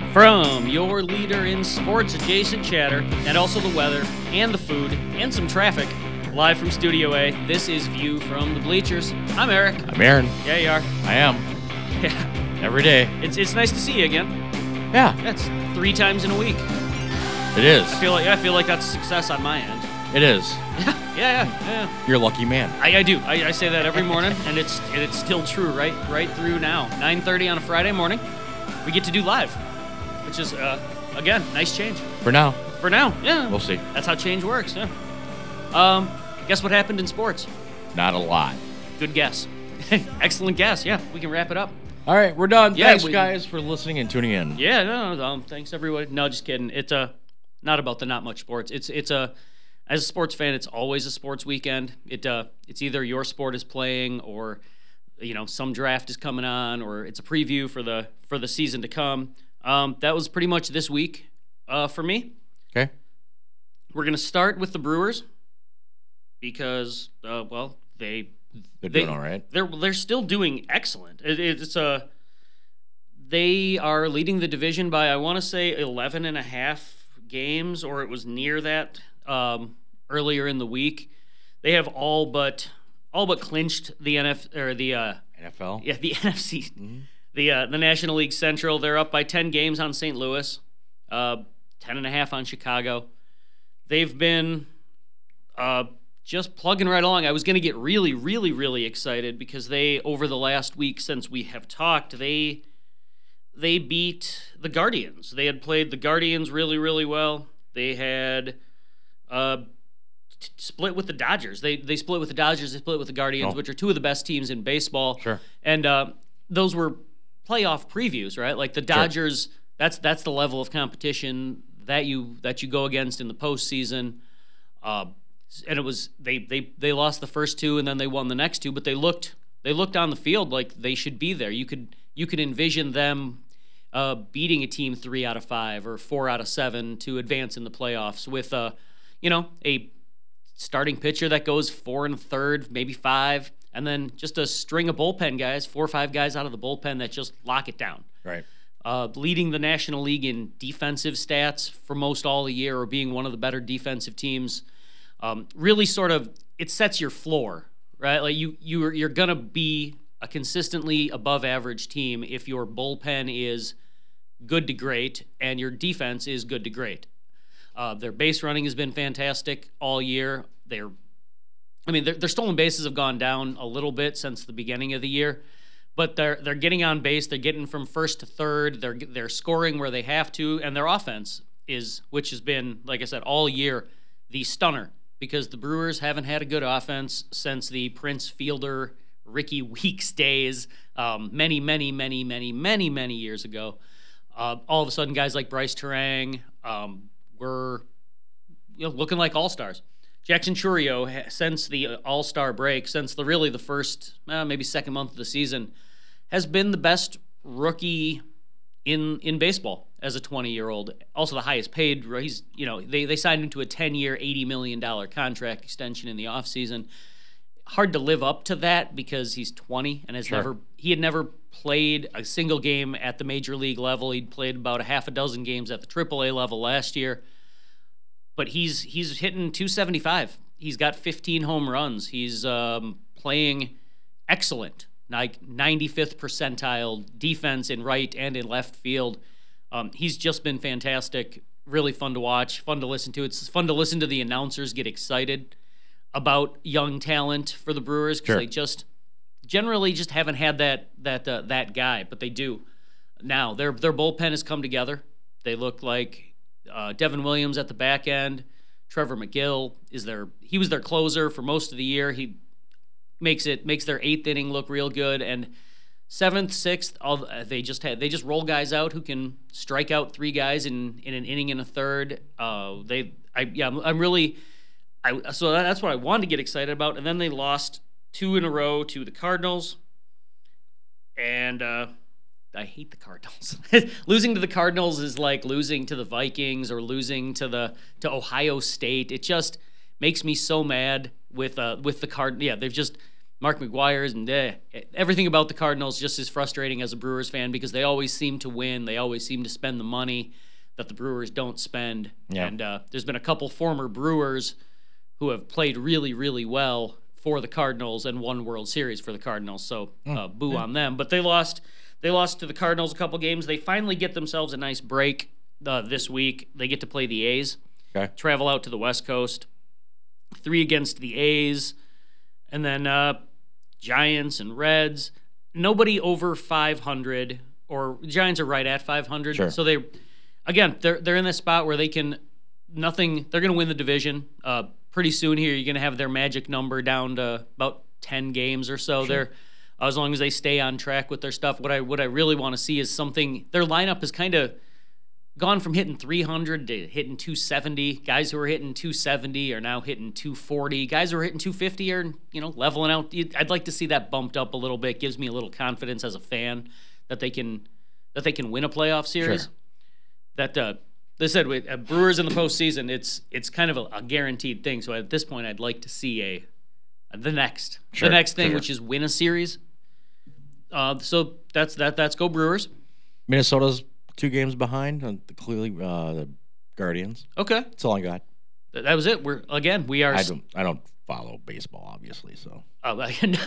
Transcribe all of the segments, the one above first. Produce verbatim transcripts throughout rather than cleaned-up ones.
From your leader in sports adjacent chatter, and also the weather, and the food, and some traffic, live from Studio A, this is View from the Bleachers. I'm Eric. I'm Aaron. Yeah, you are. I am. Yeah. Every day. It's it's nice to see you again. Yeah. That's three times in a week. It is. I feel like I feel like that's a success on my end. It is. Yeah, yeah, yeah. yeah. You're a lucky man. I, I do. I, I say that every morning, and it's and it's still true, right? Right through now. nine thirty on a Friday morning, we get to do live, which is, uh, again, nice change. For now. For now, yeah. We'll see. That's how change works, yeah. Um, guess what happened in sports? Not a lot. Good guess. Excellent guess, yeah. We can wrap it up. All right, we're done. Yeah, Thanks, we- guys, for listening and tuning in. Yeah, no, no, um, thanks everybody. No, just kidding. It's uh, not about the not much sports. It's it's a as a sports fan, it's always a sports weekend. It uh, it's either your sport is playing, or you know some draft is coming on, or it's a preview for the for the season to come. Um, that was pretty much this week uh, for me. Okay. We're gonna start with the Brewers because uh, well they They're they, doing all right. They're they're still doing excellent. It, it's a they are leading the division by I want to say eleven and a half games, or it was near that um, earlier in the week. They have all but all but clinched the N F or the uh, N F L? yeah the N F C Mm-hmm. the uh, the National League Central. They're up by ten games on Saint Louis, uh, ten and a half on Chicago. They've been uh, just plugging right along. I was going to get really, really, really excited because they, over the last week since we have talked, they they beat the Guardians. They had played the Guardians really, really well. They had uh, t- split with the Dodgers. They they split with the Dodgers. They split with the Guardians, Oh. which are two of the best teams in baseball. Sure. And uh, those were playoff previews, right? Like the Dodgers. That's that's the level of competition that you that you go against in the postseason. Uh, and it was they, they they lost the first two and then they won the next two, but they looked they looked on the field like they should be there. You could you could envision them uh, beating a team three out of five or four out of seven to advance in the playoffs with a you know a starting pitcher that goes four and a third, maybe five, and then just a string of bullpen guys, four or five guys out of the bullpen that just lock it down. Right. Uh, leading the National League in defensive stats for most all the year, or being one of the better defensive teams. Um, really, sort of, it sets your floor, right? Like you, you're you're gonna be a consistently above average team if your bullpen is good to great and your defense is good to great. Uh, their base running has been fantastic all year. They're, I mean, their, their stolen bases have gone down a little bit since the beginning of the year. But they're they're getting on base. They're getting from first to third. They're they're scoring where they have to, and their offense is, which has been, like I said, all year, the stunner. Because the Brewers haven't had a good offense since the Prince Fielder, Ricky Weeks days, um, many, many, many, many, many, many years ago. Uh, all of a sudden, guys like Bryce Terang um, were you know, looking like all-stars. Jackson Chourio, since the All-Star break, since the really the first, uh, maybe second month of the season, has been the best rookie in in baseball as a twenty-year-old. Also the highest paid. He's you know they they signed him to a ten-year, eighty million dollars contract extension in the offseason. Hard to live up to that because he's twenty and has Sure. never he had never played a single game at the major league level. He'd played about a half a dozen games at the triple A level last year. But he's he's hitting two seventy-five. He's got fifteen home runs. He's um, playing excellent, like ninety-fifth percentile defense in right and in left field. Um, he's just been fantastic. Really fun to watch, fun to listen to. It's fun to listen to the announcers get excited about young talent for the Brewers because Sure. they just generally just haven't had that that uh, that guy, but they do now. Their their bullpen has come together. They look like. Uh, Devin Williams at the back end. Trevor McGill is their he was their closer for most of the year. He makes it makes their eighth inning look real good. And seventh, sixth, all they just had they just roll guys out who can strike out three guys in, in an inning and a third. Uh, they I yeah I'm, I'm really I so that's what I wanted to get excited about. And then they lost two in a row to the Cardinals. And uh, I hate the Cardinals. Losing to the Cardinals is like losing to the Vikings or losing to the to Ohio State. It just makes me so mad with uh with the Card. Yeah, they've just Mark McGuire's and eh, everything about the Cardinals just as frustrating as a Brewers fan because they always seem to win. They always seem to spend the money that the Brewers don't spend. Yeah. And uh, there's been a couple former Brewers who have played really, really well for the Cardinals and won World Series for the Cardinals. So uh, boo yeah. on them. But they lost. They lost to the Cardinals a couple games. They finally get themselves a nice break uh, this week. They get to play the A's. Okay. Travel out to the West Coast. Three against the A's, and then uh, Giants and Reds. Nobody over five hundred, or Giants are right at five hundred. Sure. So they, again, they're they're in this spot where they can nothing. They're going to win the division uh, pretty soon. Here, you're going to have their magic number down to about ten games or so. Sure. They're uh, as long as they stay on track with their stuff. What I what I really want to see is something. Their lineup is kind of gone from hitting three hundred to hitting two seventy. Guys who are hitting two seventy are now hitting two forty. Guys who are hitting two fifty are, you know, leveling out. I'd like to see that bumped up a little bit. Gives me a little confidence as a fan that they can that they can win a playoff series. Sure. That uh, they said with uh, Brewers in the postseason, it's it's kind of a, a guaranteed thing. So at this point, I'd like to see a the next Sure, the next thing, sure. which is win a series. Uh, so that's that. That's go Brewers. Minnesota's two games behind on the clearly uh, the Guardians. Okay, That's all I got. Th- that was it. We're again we are. I don't I don't follow baseball, obviously. So Oh,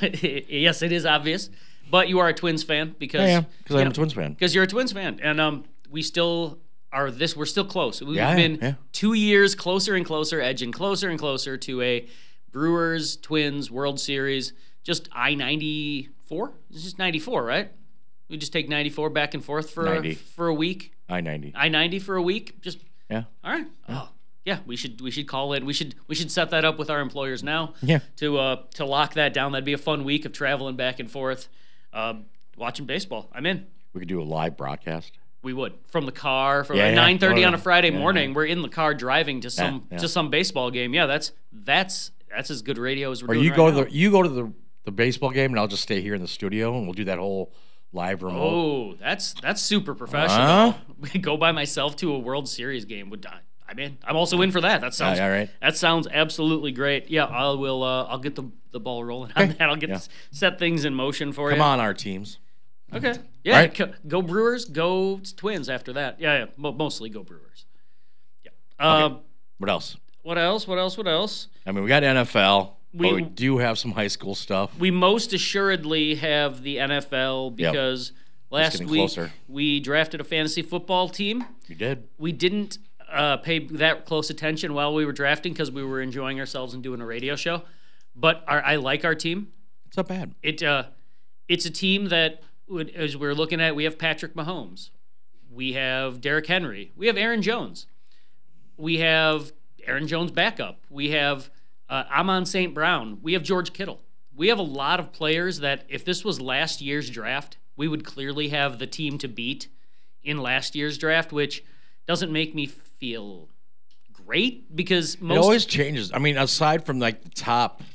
yes, it is obvious, but you are a Twins fan because I am because I'm yeah, a Twins fan. because you're a Twins fan, and um, we still are this. We're still close. We've Yeah, been yeah. two years closer and closer, edging closer and closer to a Brewers Twins World Series. Just I ninety-four. It's just ninety-four, right? We just take ninety-four back and forth for a, ninety. for a week. I ninety. I ninety for a week. Just Yeah. all right. Oh, yeah. We should we should call it. We should we should set that up with our employers now. Yeah. To uh to lock that down. That'd be a fun week of traveling back and forth, uh, watching baseball. I'm in. We could do a live broadcast. We would from the car from Yeah, yeah. nine thirty Oh, on a Friday yeah, morning. yeah. We're in the car driving to some yeah. to some baseball game. Yeah, that's that's that's as good radio as we're Or doing you right go now. to the you go to the, the baseball game and I'll just stay here in the studio and we'll do that whole live remote. Oh, that's that's super professional. Huh? Go by myself to a World Series game. Would I? I'm in. I'm also in for that. That sounds all right. That sounds absolutely great. Yeah, I will. Uh, I'll get the, the ball rolling on Okay. that. I'll get Yeah. set things in motion for Come you. on, our teams. Okay. Yeah. Right. co- Go Brewers. Go Twins. After that. Yeah. Yeah. Mo- mostly go Brewers. Yeah. Um, What else? What else? What else? What else? I mean, we got N F L, We- but we do have some high school stuff. We most assuredly have the N F L because last getting week closer. we drafted a fantasy football team. We did. We didn't uh, pay that close attention while we were drafting because we were enjoying ourselves and doing a radio show. But our, I like our team. It's not bad. It uh, it's a team that, would, as we're looking at, we have Patrick Mahomes, we have Derrick Henry, we have Aaron Jones, we have Aaron Jones backup, we have uh, Amon Saint Brown, we have George Kittle. We have a lot of players that, if this was last year's draft, we would clearly have the team to beat in last year's draft, which doesn't make me feel great because most It always changes. I mean, aside from like the top,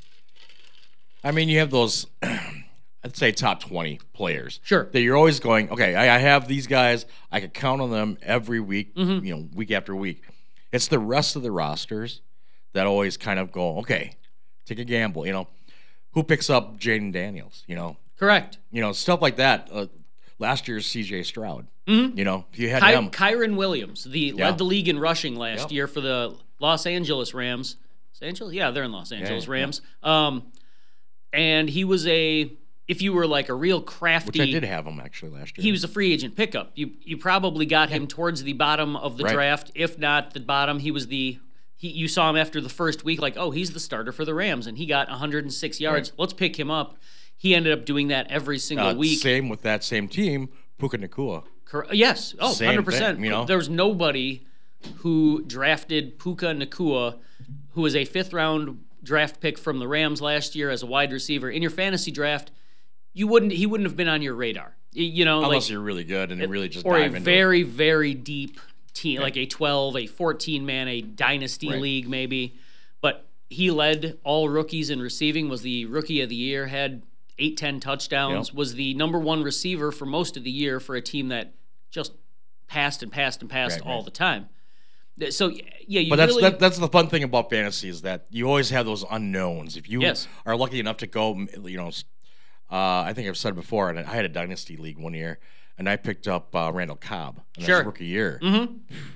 I mean, you have those, I'd say top twenty players. Sure. That you're always going, okay, I, I have these guys. I could count on them every week, Mm-hmm. you know, week after week. It's the rest of the rosters that always kind of go, okay, take a gamble, you know. Who picks up Jaden Daniels, you know? correct. You know, stuff like that. Uh, last year's C J Stroud, you know, if you had Ky- him. Kyron Williams, the Yeah. led the league in rushing last Yep. year for the Los Angeles Rams. Los Angeles? Yeah, they're in Los Angeles yeah. Rams. Um, and he was a, if you were like a real crafty, Which I did have him actually last year. he was a free agent pickup. You you probably got him towards the bottom of the Right. draft, if not the bottom. He was the he. You saw him after the first week, like, oh, he's the starter for the Rams, and he got one hundred six yards. Let's pick him up. He ended up doing that every single uh, week. Same with that same team, Puka Nakua. Cor- yes. Oh, Same one hundred percent. thing, you know? There was nobody who drafted Puka Nakua, who was a fifth round draft pick from the Rams last year as a wide receiver. In your fantasy draft, you wouldn't he wouldn't have been on your radar. Y- You know, Unless like you're really good and really just or a dive into very, very deep team, like a twelve, a fourteen man, a dynasty Right. league maybe. But he led all rookies in receiving, was the rookie of the year, had eight, ten touchdowns, Yep. was the number one receiver for most of the year for a team that just passed and passed and passed Right, all right. the time. So yeah, you But that's really, that, that's the fun thing about fantasy is that you always have those unknowns. If you Yes. are lucky enough to go, you know, uh, I think I've said it before, and I had a dynasty league one year, and I picked up uh, Randall Cobb in Sure. his rookie year. Mm-hmm.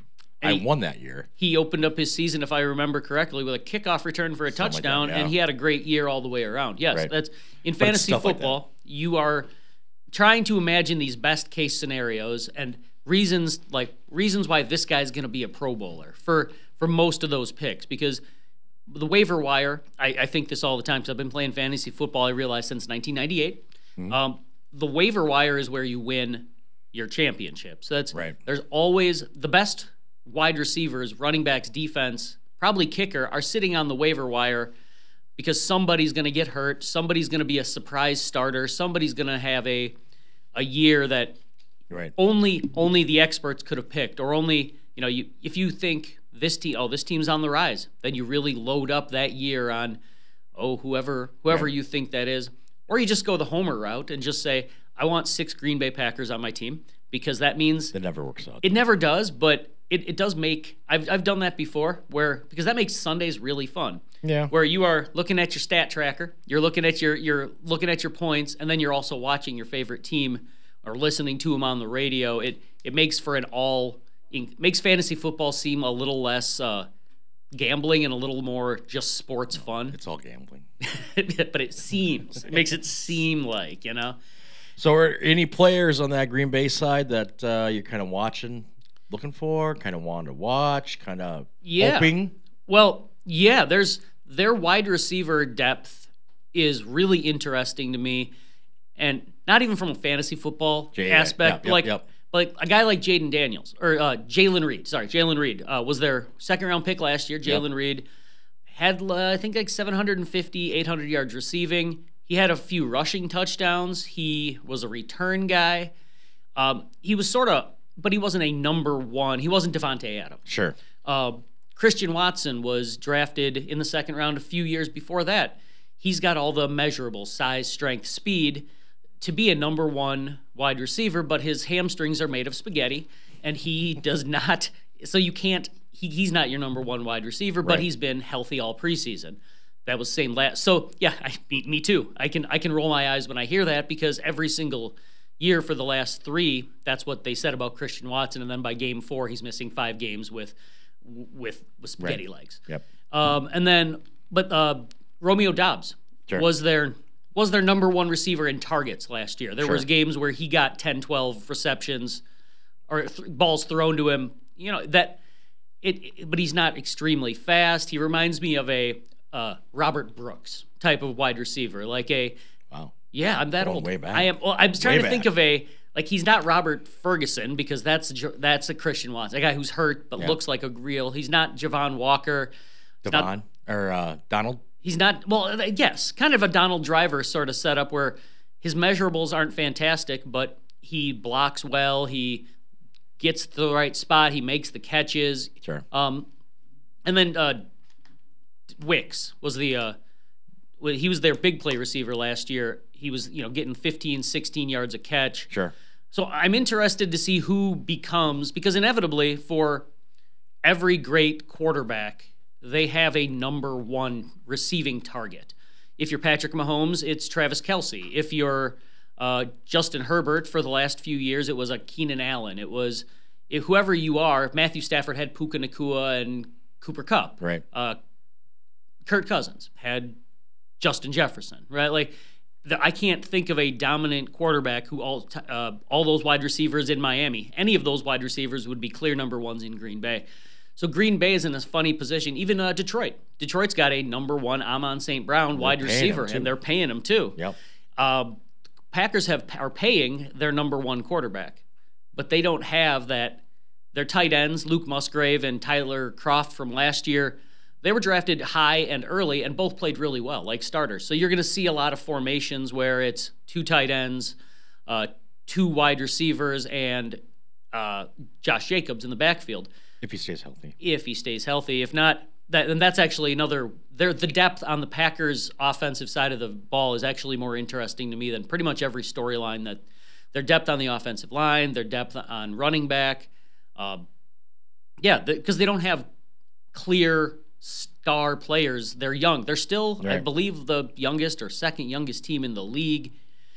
I he, won that year. He opened up his season, if I remember correctly, with a kickoff return for a Something like touchdown, that, yeah. and he had a great year all the way around. Yes, Right. that's in But it's fantasy stuff like that. football. You are trying to imagine these best case scenarios and reasons like reasons why this guy's going to be a Pro Bowler for for most of those picks, because the waiver wire. I, I think this all the time because I've been playing fantasy football. I realized since nineteen ninety-eight. Mm-hmm. Um, the waiver wire is where you win your championship. So that's Right. There's always the best wide receivers, running backs, defense, probably kicker are sitting on the waiver wire because somebody's going to get hurt, somebody's going to be a surprise starter, somebody's going to have a a year that Right. only only the experts could have picked, or only, you know, you if you think this team, oh, this team's on the rise, then you really load up that year on, oh, whoever whoever Right. you think that is, or you just go the homer route and just say, I want six Green Bay Packers on my team, because that means That never works out. it never does, but it, it does make I've I've done that before, where because that makes Sundays really fun. Yeah. Where you are looking at your stat tracker, you're looking at your you're looking at your points, and then you're also watching your favorite team or listening to them on the radio. It it makes for an all it makes fantasy football seem a little less uh, gambling and a little more just sports fun. It's all gambling. But it seems it makes it seem like, you know. So, are any players on that Green Bay side that uh, you're kind of watching, looking for, kind of wanting to watch, kind of Yeah. hoping? Well, yeah, there's their wide receiver depth is really interesting to me, and not even from a fantasy football Yeah, yeah, aspect, yep, yep, like yep. like a guy like Jaden Daniels or uh, Jalen Reed. Sorry, Jalen Reed uh, was their second round pick last year. Jalen Yep. Reed had uh, I think like seven hundred fifty, eight hundred yards receiving. He had a few rushing touchdowns. He was a return guy. Um, he was sort of, but he wasn't a number one. He wasn't Devontae Adams. Sure. Uh, Christian Watson was drafted in the second round a few years before that. He's got all the measurables, size, strength, speed, to be a number one wide receiver, but his hamstrings are made of spaghetti, and he does not, so you can't, he, he's not your number one wide receiver, but Right. he's been healthy all preseason. That was same last. So yeah, I, me, me too. I can I can roll my eyes when I hear that, because every single year for the last three, that's what they said about Christian Watson, and then by game four, he's missing five games with with, with spaghetti Right. legs. Yep. Um, and then, but uh, Romeo Doubs Sure. was their was their number one receiver in targets last year. There Sure. was games where he got ten, twelve receptions or th- balls thrown to him. You know that it, it- but he's not extremely fast. He reminds me of a uh, Robert Brooks type of wide receiver, like a Wow. yeah. I'm that Going old. way back. I am. Well, I was trying Way to think back. of a like he's not Robert Ferguson, because that's a, Jo- that's a Christian Watson, a guy who's hurt but Yeah. looks like a real. He's not Javon Walker. He's not- Devon or uh, Donald. He's not, well, uh, yes, kind of a Donald Driver sort of setup where his measurables aren't fantastic, but he blocks well, he gets to the right spot, he makes the catches. Sure. Um, and then uh, Wicks was the, uh, well, he was their big play receiver last year. He was, you know, getting fifteen, sixteen yards a catch. Sure. So I'm interested to see who becomes, because inevitably for every great quarterback, they have a number one receiving target. If you're Patrick Mahomes, it's Travis Kelce. If you're uh, Justin Herbert, for the last few years, it was a Keenan Allen. It was if whoever you are. Matthew Stafford had Puka Nacua and Cooper Kupp. Right. Uh, Kirk Cousins had Justin Jefferson. Right, like. The, I can't think of a dominant quarterback who all t- uh, all those wide receivers in Miami. Any of those wide receivers would be clear number ones in Green Bay. So Green Bay is in this funny position. Even uh, Detroit. Detroit's got a number one Amon Saint Brown wide paying receiver, him, too. and they're paying him too. Yep. Um, Packers have are paying their number one quarterback, but they don't have that. Their tight ends, Luke Musgrave and Tyler Croft from last year, they were drafted high and early, and both played really well, like starters. So you're going to see a lot of formations where it's two tight ends, uh, two wide receivers, and uh, Josh Jacobs in the backfield If he stays healthy. if he stays healthy. If not, that and that's actually another. There, the depth on the Packers' offensive side of the ball is actually more interesting to me than pretty much every storyline. That their depth on the offensive line, their depth on running back. Uh, Yeah, because they don't have clear star players. They're young. They're still, I Right. believe, the youngest or second youngest team in the league,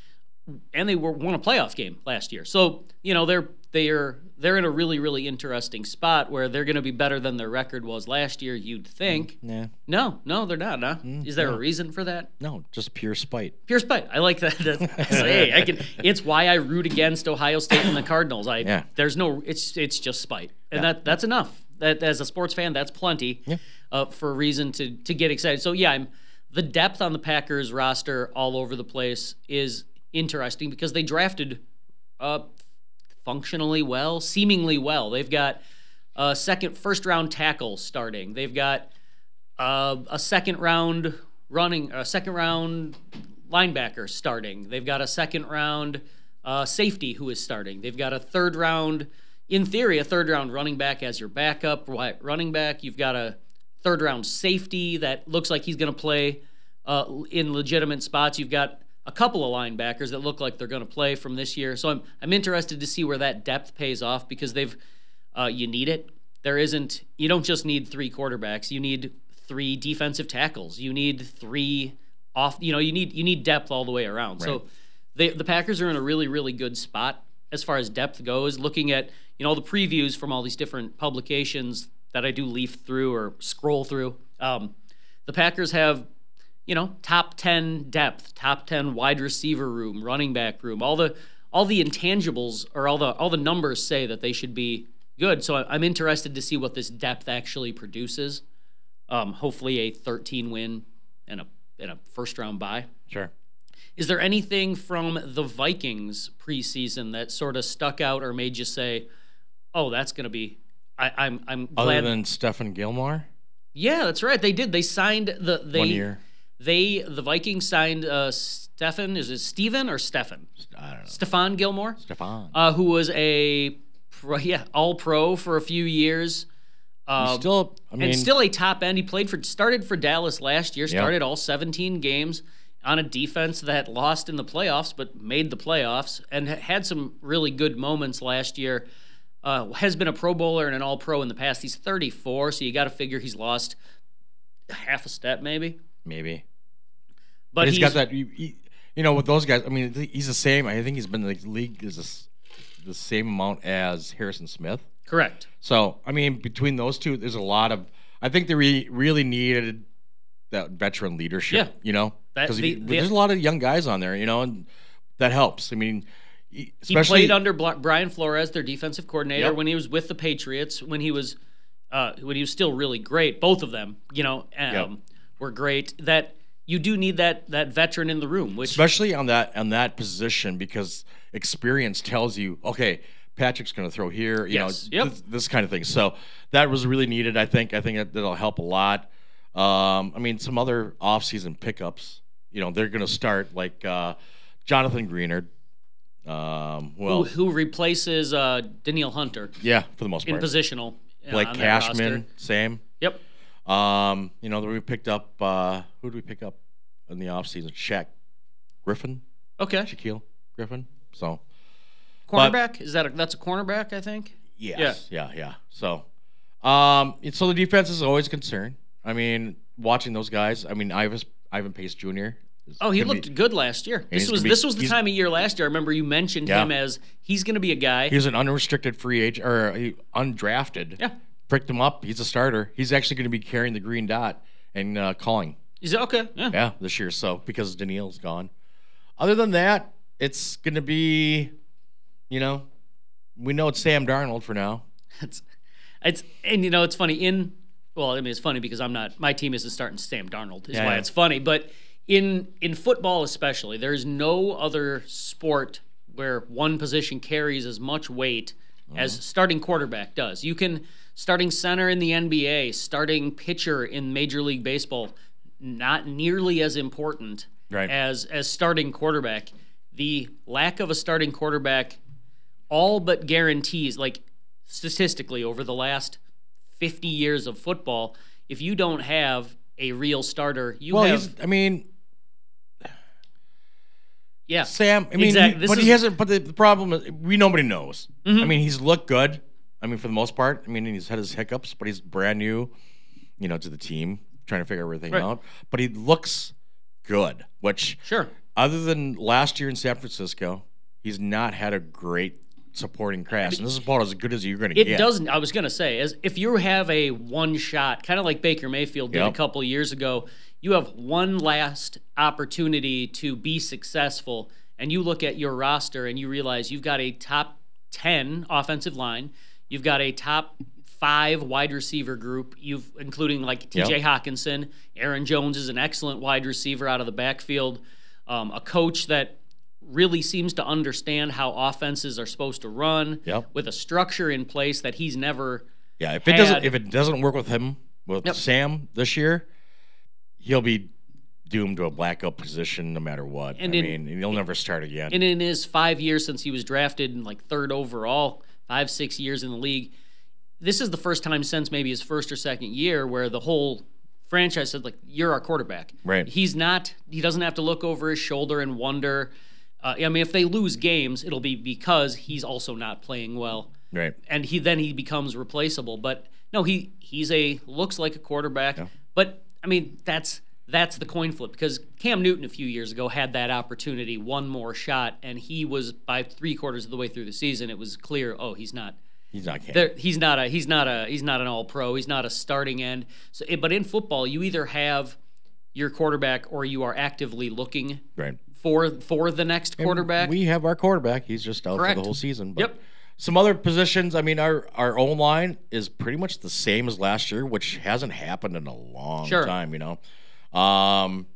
and they were won a playoff game last year. So you know they're they're they're in a really really interesting spot where they're going to be better than their record was last year. You'd think. Yeah. No, no, they're not. Huh? Is there no. a reason for that? No, just pure spite. Pure spite. I like that. That's, hey, I can. It's why I root against Ohio State and the Cardinals. I Yeah. there's no. It's it's just spite, and Yeah. that that's enough. That as a sports fan, that's plenty Yeah. uh, for a reason to to get excited. So yeah, I'm the depth on the Packers roster all over the place is interesting because they drafted uh, functionally well, seemingly well. They've got a second first round tackle starting. They've got uh, a second round running, a second round linebacker starting. They've got a second round uh, safety who is starting. They've got a third round, in theory, a third round running back as your backup right, running back. You've got a third round safety that looks like he's going to play uh, in legitimate spots. You've got a couple of linebackers that look like they're going to play from this year. So I'm I'm interested to see where that depth pays off because they've uh, you need it. There isn't you don't just need three quarterbacks. You need three defensive tackles. You need three off. You know you need you need depth all the way around. Right. So they, the Packers are in a really really good spot as far as depth goes. Looking at you know all the previews from all these different publications that I do leaf through or scroll through, um, the Packers have. You know, top ten depth, top ten wide receiver room, running back room. All the all the intangibles or all the all the numbers say that they should be good. So I'm interested to see what this depth actually produces. Um, hopefully, a thirteen win and a and a first round bye. Sure. Is there anything from the Vikings preseason that sort of stuck out or made you say, "Oh, that's going to be"? I, I'm I'm glad. Other than Stephen Gilmore, yeah, that's right. They did. They signed the they. one year. They the Vikings signed uh, Stefan. Is it Steven or Stefan? I don't know. Stephon Gilmore, Stefan. uh, who was a pro, yeah All Pro for a few years. Uh, He's still, I mean, and still a top end. He played for started for Dallas last year. Yeah. Started all seventeen games on a defense that lost in the playoffs, but made the playoffs and ha- had some really good moments last year. Uh, has been a Pro Bowler and an All Pro in the past. He's thirty-four, so you got to figure he's lost half a step maybe. maybe. But, But he's got that, you, you you know, with those guys. I mean, he's the same. I think he's been in the league is the s- the same amount as Harrison Smith. correct. So, I mean, between those two, there's a lot of. I think they re- really needed that veteran leadership. Yeah. You know, That- because the- the- there's a lot of young guys on there. You know, and that helps. I mean, e- He especially played under Bla- Brian Flores, their defensive coordinator, Yep. when he was with the Patriots. When he was, uh, when he was still really great. Both of them, you know, um, Yep. were great. That you do need that that veteran in the room, which especially on that on that position because experience tells you, okay, Patrick's going to throw here. You Yes. know, Yep. this, this kind of thing. So that was really needed. I think. I think that, that'll help a lot. Um, I mean, some other offseason pickups. You know, they're going to start like uh, Jonathan Greenard. Um, well, who, who replaces uh, Danielle Hunter yeah, for the most in part. positional. uh, Blake on that roster. Cashman, same. Yep. Um, you know, then we picked up. Uh, who did we pick up in the offseason? Shaq Griffin, Okay. Shaquille Griffin. So Cornerback is that a, that's a cornerback? I think. yes, yeah, yeah. So, um, and so the defense is always a concern. I mean, watching those guys. I mean, Ivan Ivan Pace Junior is Oh, he gonna looked be- good last year. This he's was gonna be- this was the he's- time of year last year. I remember you mentioned Yeah. him as he's going to be a guy. He was an unrestricted free agent or he, undrafted. Yeah. Picked him up. He's a starter. He's actually going to be carrying the green dot and uh, calling. Is it okay? Yeah. Yeah, this year. So because Danielle's gone. Other than that, it's going to be, you know, we know it's Sam Darnold for now. It's, it's and you know it's funny in well I mean it's funny because I'm not my team isn't starting Sam Darnold is Yeah, why yeah. it's funny but in in football especially there's no other sport where one position carries as much weight as starting quarterback does. You can starting center in the N B A, starting pitcher in Major League Baseball, not nearly as important Right. as as starting quarterback. The lack of a starting quarterback all but guarantees, like statistically over the last fifty years of football, if you don't have a real starter, you Well, have he's, I mean, yeah. Sam, I mean, Exact- he- this but is- he hasn't. But the, the problem is, we nobody knows. I mean, he's looked good. I mean, for the most part, I mean, he's had his hiccups, but he's brand new, you know, to the team, trying to figure everything Right. out. But he looks good, which, Sure. other than last year in San Francisco, he's not had a great supporting cast. And this is about as good as you're going to It get. doesn't. I was going to say, as if you have a one shot, kind of like Baker Mayfield did Yep. a couple of years ago, you have one last opportunity to be successful, and you look at your roster and you realize you've got a top ten offensive line, you've got a top five wide receiver group, you've including like T J Yep. Hawkinson, Aaron Jones is an excellent wide receiver out of the backfield, um, a coach that really seems to understand how offenses are supposed to run Yep. with a structure in place that he's never Yeah, if it doesn't had- if it doesn't work with him with Yep. Sam this year, he'll be doomed to a blackout position no matter what. And I in- mean, he'll never start again. and in his five years since he was drafted in like third overall, five, six years in the league, this is the first time since maybe his first or second year where the whole franchise said, like, you're our quarterback. Right. He's not, he doesn't have to look over his shoulder and wonder. Uh, I mean, if they lose games, it'll be because he's also not playing well. Right. And he then he becomes replaceable. But no, he he's a looks like a quarterback. But I mean, that's that's the coin flip because Cam Newton a few years ago had that opportunity, one more shot, and he was by three quarters of the way through the season. It was clear, oh, he's not. He's not Cam. There, he's not a he's not a he's not an all pro. He's not a starting end. So, but in football, you either have your quarterback or you are actively looking Right. for for the next quarterback. We have our quarterback. He's just out Correct. for the whole season. But Yep. some other positions, I mean, our our own line is pretty much the same as last year, which hasn't happened in a long Sure. time, you know. Um,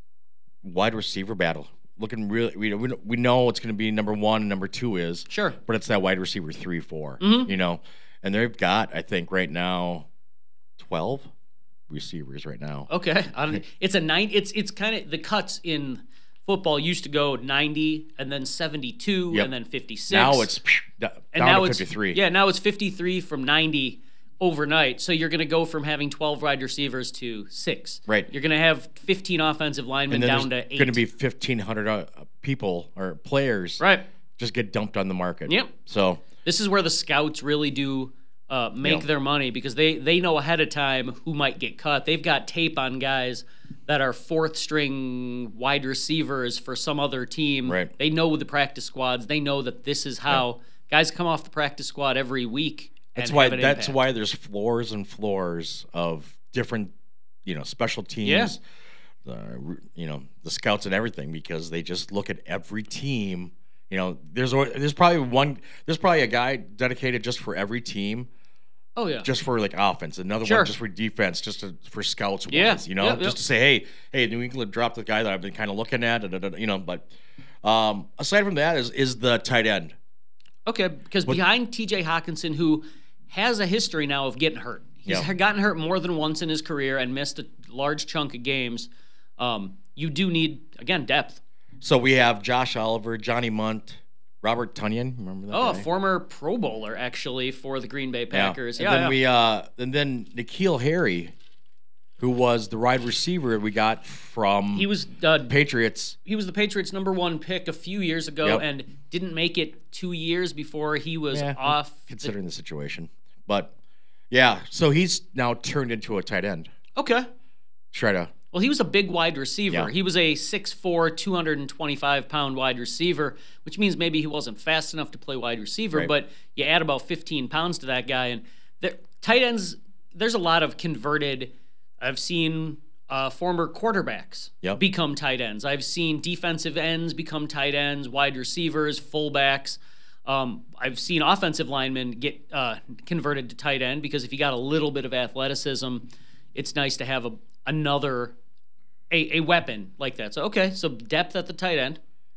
wide receiver battle. Looking really, we, we we know it's going to be number one and number two is. Sure. But it's that wide receiver three, four, Mhm. you know. And they've got, I think, right now, twelve receivers right now. Okay, I don't, it's a nine. It's it's kind of the cuts in football used to go ninety and then seventy-two Yep. and then fifty-six. Now it's phew, d- and down now to it's fifty-three. Yeah, now it's fifty-three from ninety overnight. So you're going to go from having twelve wide receivers to six. Right. You're going to have fifteen offensive linemen And then down there's to eight. going to be fifteen hundred uh, people or players right. just get dumped on the market. Yep. So This is where the scouts really do uh, make Yeah. their money because they they know ahead of time who might get cut. They've got tape on guys that are fourth string wide receivers for some other team. Right. They know the practice squads. They know that this is how guys come off the practice squad every week. that's and why have an that's impact. why there's floors and floors of different, you know, special teams. Uh, you know, the scouts and everything because they just look at every team. You know, there's al- there's probably one there's probably a guy dedicated just for every team. Oh yeah. Just for like offense, another Sure. one just for defense, just to, for scouts. Yeah. Wise, you know, Yep, yep. just to say, hey, hey, New England dropped the guy that I've been kind of looking at, da, da, da, you know. But um, aside from that, is is the tight end. Okay, because behind T J Hawkinson, who has a history now of getting hurt, he's Yeah. gotten hurt more than once in his career and missed a large chunk of games. Um, you do need again depth. So we have Josh Oliver, Johnny Munt, Robert Tunyon. Remember that? Oh, a guy? former Pro Bowler actually for the Green Bay Packers. And Yeah, then yeah. we uh, and then N'Keal Harry, who was the wide receiver we got from he was uh, Patriots. he was the Patriots' number one pick a few years ago Yep. and didn't make it two years before he was Yeah, off. the- Considering the situation, but yeah, so he's now turned into a tight end. okay. Try to Well, he was a big wide receiver. Yeah. He was a six foot four, two hundred twenty-five pound wide receiver, which means maybe he wasn't fast enough to play wide receiver, Right. but you add about fifteen pounds to that guy. And the, tight ends, there's a lot of converted. I've seen uh, former quarterbacks Yep. become tight ends. I've seen defensive ends become tight ends, wide receivers, fullbacks. Um, I've seen offensive linemen get uh, converted to tight end because if you got a little bit of athleticism, it's nice to have a another a, a weapon like that. So okay, so depth at the tight end.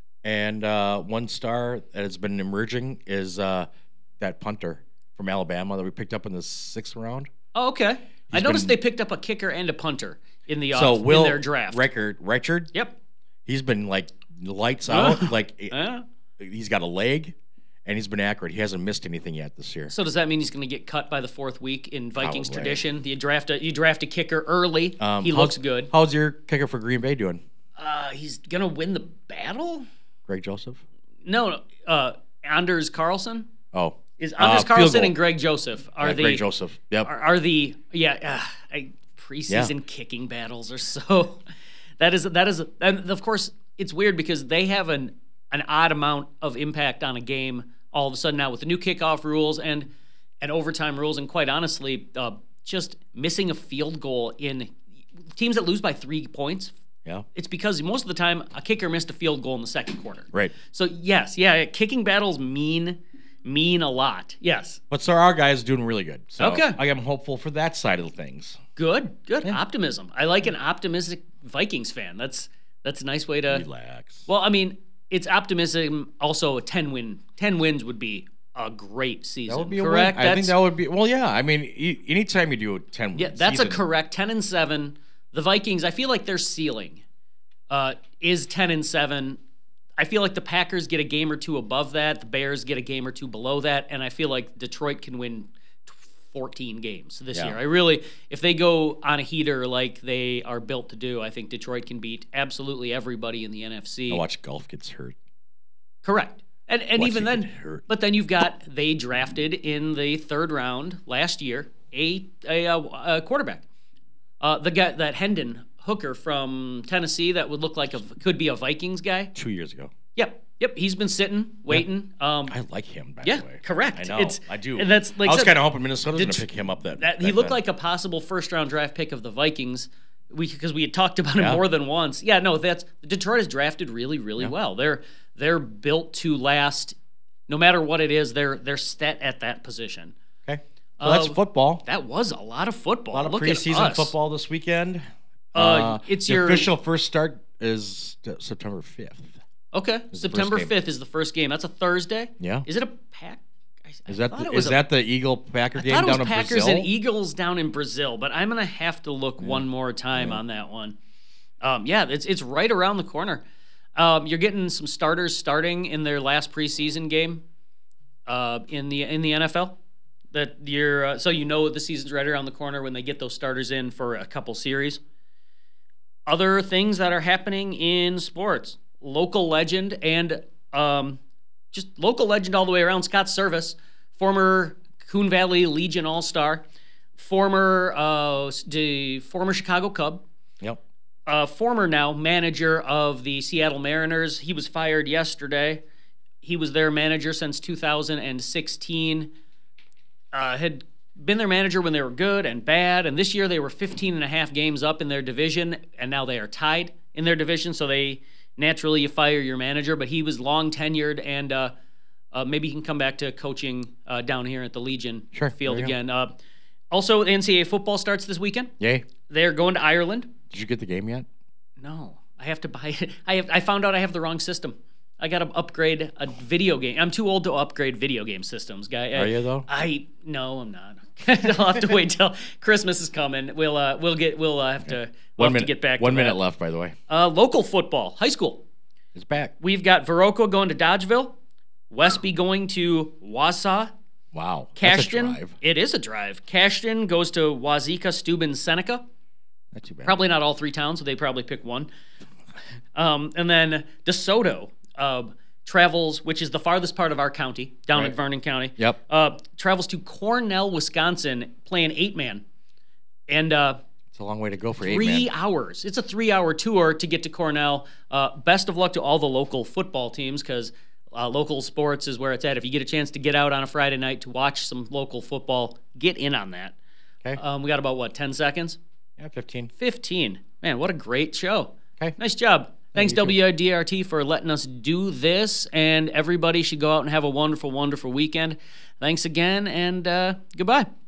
and uh, one star that has been emerging is uh, that punter from Alabama that we picked up in the sixth round. Oh, okay. I He's noticed been- they picked up a kicker and a punter in the So off, Will in their draft. Record Richard, Yep. he's been like lights out. like Uh, he's got a leg, and he's been accurate. He hasn't missed anything yet this year. so does that mean he's going to get cut by the fourth week in Vikings Probably. tradition? You draft a you draft a kicker early. Um, he how's- looks good. How's your kicker for Green Bay doing, Uh, he's going to win the battle. Greg Joseph? No, uh, Anders Carlson. Oh, Is Anders Uh, field Carlson goal. and Greg Joseph are Yeah, the Greg Joseph. Yep. are, are the yeah uh, I, preseason kicking battles are so that is that is and of course it's weird because they have an an odd amount of impact on a game all of a sudden now with the new kickoff rules and and overtime rules and quite honestly uh, just missing a field goal in teams that lose by three points. Yeah. It's because most of the time a kicker missed a field goal in the second quarter. Right. So yes, yeah, kicking battles mean mean a lot. Yes. But so our guys doing really good. So Okay. I am hopeful for that side of things. Good, good. Optimism. I like an optimistic Vikings fan. That's that's a nice way to. Relax. Well, I mean, it's optimism. Also, a ten win, ten wins would be a great season. That would be correct. a win. I think that would be. Well, yeah. I mean, e- anytime you do a ten. Yeah, win that's season, a correct ten and seven. The Vikings. I feel like their ceiling uh, is ten and seven. I feel like the Packers get a game or two above that. The Bears get a game or two below that, and I feel like Detroit can win fourteen games this Yeah. year. I really, if they go on a heater like they are built to do, I think Detroit can beat absolutely everybody in the N F C. I watch golf gets hurt. Correct. And and Watch even you then, get hurt. but then you've got they drafted in the third round last year a a, a, a quarterback, uh, the guy that Hendon Hooker from Tennessee that would look like a could be a Vikings guy. Two years ago. Yep, yep. He's been sitting, waiting. Um, I like him. By yeah, the way. correct. I know. It's- I do. and that's like I was said, kind of hoping Minnesota was going Det- to pick him up. That, that he back looked then. like a possible first round draft pick of the Vikings. We because we had talked about him Yeah. more than once. Yeah, no, that's Detroit is drafted really, really Yeah. well. They're they're built to last. No matter what it is, they're they're set at that position. Okay. So that's Uh, football. That was a lot of football. A lot of Look at preseason us. football this weekend. Uh, it's the your- official first start is t- September fifth. Okay, the September first game. fifth is the first game. That's a Thursday. Yeah. Is it a pack? I, I Is that thought the, it was is a- that the Eagle Packer I game thought it was down in Packers Brazil? and Eagles down in Brazil, but I'm gonna have to look one more time on that one. Um, yeah, it's it's right around the corner. Um, you're getting some starters starting in their last preseason game uh, in the in the N F L. That you're uh, so you know the season's right around the corner when they get those starters in for a couple series. Other things that are happening in sports: local legend and um, just local legend all the way around. Scott Service, former Coon Valley Legion All Star, former uh, the former Chicago Cub, Yep. uh, former now manager of the Seattle Mariners. He was fired yesterday. He was their manager since two thousand sixteen. Uh, had been their manager when they were good and bad, and this year they were fifteen and a half games up in their division, and now they are tied in their division, so they naturally you fire your manager, but he was long tenured, and uh, uh, maybe he can come back to coaching uh, down here at the Legion Sure, field there you go. again. Uh, also, N C double A football starts this weekend. Yay. They're going to Ireland. Did you get the game yet? No, I have to buy it. I have. I found out I have the wrong system. I got to upgrade a video game. I'm too old to upgrade video game systems, guy. I, Are you, though? I no, I'm not. I'll have to wait till Christmas is coming. We'll uh, we'll get we'll uh, have to we'll One have minute. to get back. One to minute that. left, by the way. Uh, local football, high school. It's back. We've got Verocco going to Dodgeville, Westby going to Wausau, Wow. That's a Cashton. drive. It is a drive. Cashton goes to Wazeeka, Steuben, Seneca. Not too bad. Probably not all three towns, so they probably pick one. Um, and then DeSoto uh, travels, which is the farthest part of our county, down Right. at Vernon County. Yep. Uh, travels to Cornell, Wisconsin, playing eight man, and uh, It's a long way to go for eight three man. hours. It's a three-hour tour to get to Cornell. Uh, best of luck to all the local football teams because uh, local sports is where it's at. If you get a chance to get out on a Friday night to watch some local football, get in on that. Okay. Um, we got about what ten seconds. Yeah, fifteen. fifteen. Man, what a great show. Okay. Nice job. Thanks, you too. W I D R T, for letting us do this. And everybody should go out and have a wonderful, wonderful weekend. Thanks again, and uh, goodbye.